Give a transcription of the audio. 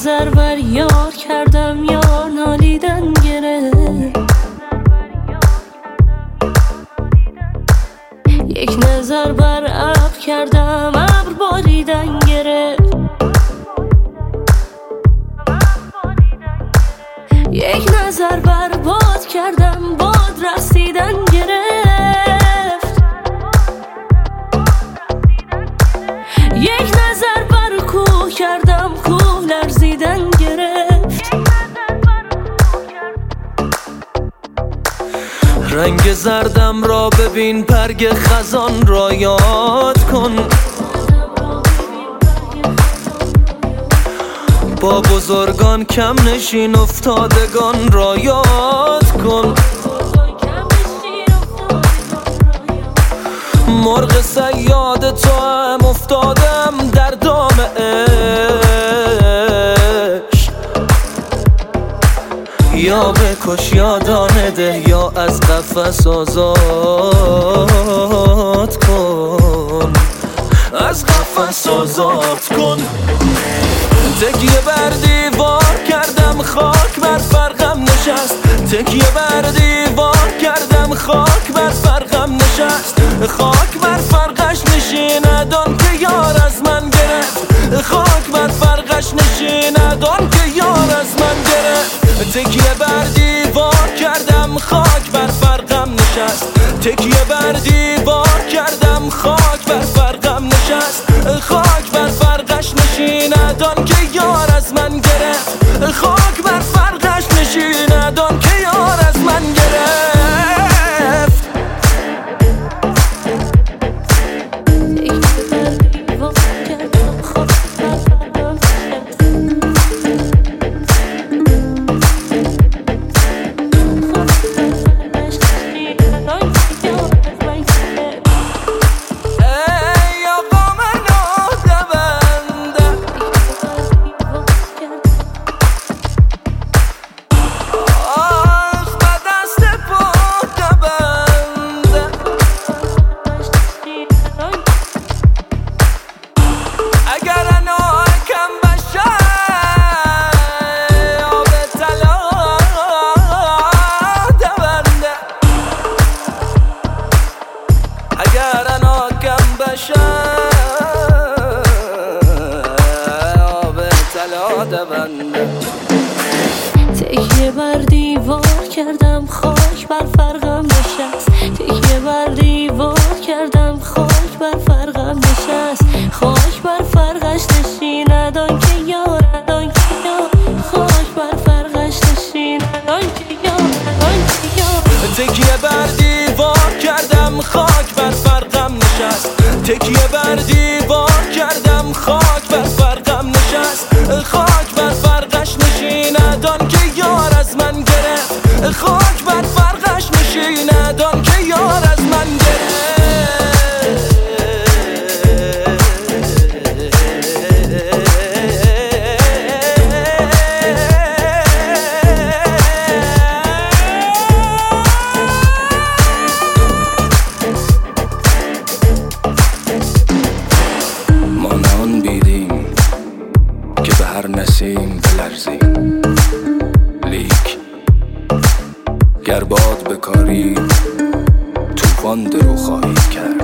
نظر بر یار کردم، یار نالیدن گرفت. یک نظر بر ابر کردم، ابر باریدن گرفت. یک نظر بر باد کردم، باد رسیدن گرفت. یک نظر بر کوه کردم، کوه لرزیدن گرفت. رنگ زردم را ببین، برگ خزان را یاد کن. با بزرگان کم نشین، افتادگان را یاد کن. مرغ صیاد تو هم افتادم در دام عشق. یا بکش یا دانه ده، یا از قفس آزاد کن، از قفس آزاد کن. تکیه بر دیوار کردم، خاک بر فرقم نشست. تکیه بر دیوار کردم، خاک بر فرقم نشست. خاک بر فرقش نشیند آن که یار از من گرفت. خاک بر فرقش نشیند آن که یار از من گرفت. تکیه بر دیوار کردم، خاک بر فرقم نشست. تکیه بر دیوار کردم، خاک بر فرقم نشست. خاک بر فرقش نشیند آن که یار از من گرفت. خاک بر فرقش نشیند آن که یار از من گرفت. اگر اناکم بشم، آب طلا دونده. تکیه بر دیوار کردم، خاک بر فرقم نشست. تکیه بر دیوار کردم، خاک بر فرقم نشست. خاک بر فرقش نشیند آن که یارد، آن که یار. خاک بر فرقش نشیند آن که یارد، آن که یار. تکیه بر دیوار کردم، خاک بر فرقم نشست. تکیه بر دیوار کردم، خاک بر فرقم نشست. خاک بر فرقش نشیند آن که یار از من گرفت. خاک بر فرقش نشیند آن که یار از من گرفت. هر نسیم بلرزیم، لیک گر باد بکاری طوفان درو خواهی کرد.